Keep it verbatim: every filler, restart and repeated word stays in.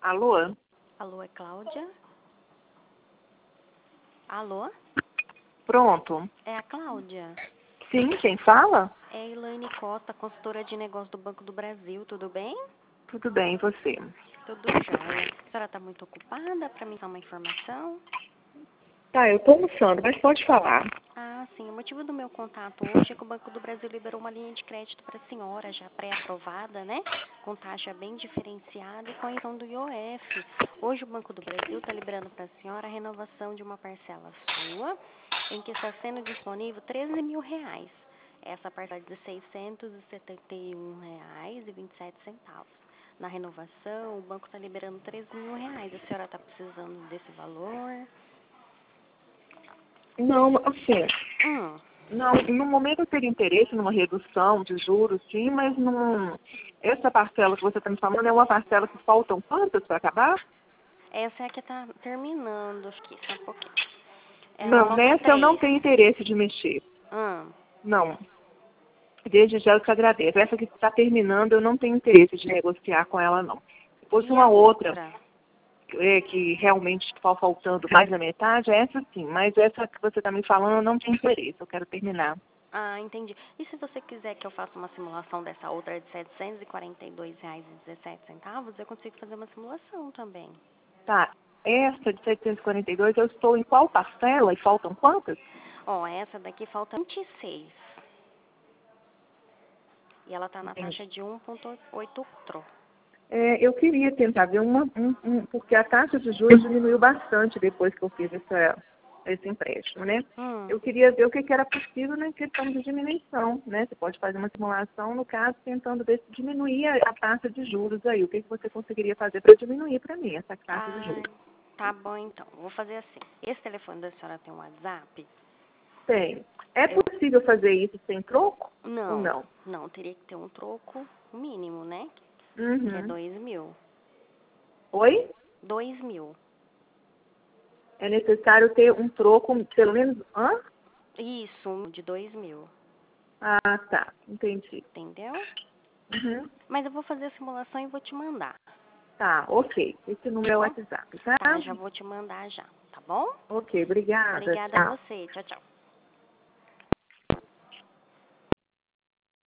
Alô? Alô, é Cláudia? Alô? Pronto. É a Cláudia? Sim, quem fala? É a Elaine Costa, consultora de negócio do Banco do Brasil, tudo bem? Tudo bem, e você? Tudo jóia. A senhora está muito ocupada para me dar uma informação? Tá, eu tô almoçando, mas pode falar. Ah, sim. O motivo do meu contato hoje é que o Banco do Brasil liberou uma linha de crédito para a senhora, já pré-aprovada, né? Com taxa bem diferenciada e com a isenção do I O F. Hoje o Banco do Brasil está liberando para a senhora a renovação de uma parcela sua, em que está sendo disponível treze mil reais. Essa parcela de seiscentos e setenta e um reais e vinte e sete centavos. Na renovação, o banco está liberando treze mil reais. A senhora está precisando desse valor? Não, assim, Hum. não, no momento eu teria interesse numa redução de juros, sim, mas não. Essa parcela que você está me falando é uma parcela que faltam quantas para acabar? Essa é a que está terminando, aqui, só um pouquinho. Ela Não, falta nessa eu não três. tenho interesse de mexer. Hum. Não. Desde já eu te agradeço. Essa que está terminando, eu não tenho interesse de negociar com ela, não. Se fosse E a uma outra, outra? é, que realmente está faltando mais da metade, essa sim. Mas essa que você está me falando, eu não tenho interesse. Eu quero terminar. Ah, entendi. E se você quiser que eu faça uma simulação dessa outra de setecentos e quarenta e dois reais e dezessete centavos, eu consigo fazer uma simulação também. Tá. Essa de setecentos e quarenta e dois, eu estou em qual parcela e faltam quantas? Ó, essa daqui falta vinte e seis. E ela tá na taxa Entendi. de um vírgula oito. É, eu queria tentar ver uma, um, um, porque a taxa de juros diminuiu bastante depois que eu fiz essa, esse empréstimo, né? Hum. Eu queria ver o que, que era possível na questão de diminuição, né? Você pode fazer uma simulação, no caso, tentando ver se diminuir a, a taxa de juros aí. O que, que você conseguiria fazer para diminuir para mim essa taxa de Ah, juros? tá bom então. Vou fazer assim. Esse telefone da senhora tem um WhatsApp? Tem. É Eu... possível fazer isso sem troco ou Não, não? não. Teria que ter um troco mínimo, né? Que é Uhum. dois mil. Oi? Dois mil. É necessário ter um troco, pelo menos. Hã? Isso, de dois mil. Ah, tá. Entendi. Entendeu? Uhum. Mas eu vou fazer a simulação e vou te mandar, Tá, ok. Esse número tá é o bom? WhatsApp, tá? Tá, já vou te mandar já, tá bom? Ok, obrigada. Obrigada a Tchau. você. Tchau, tchau.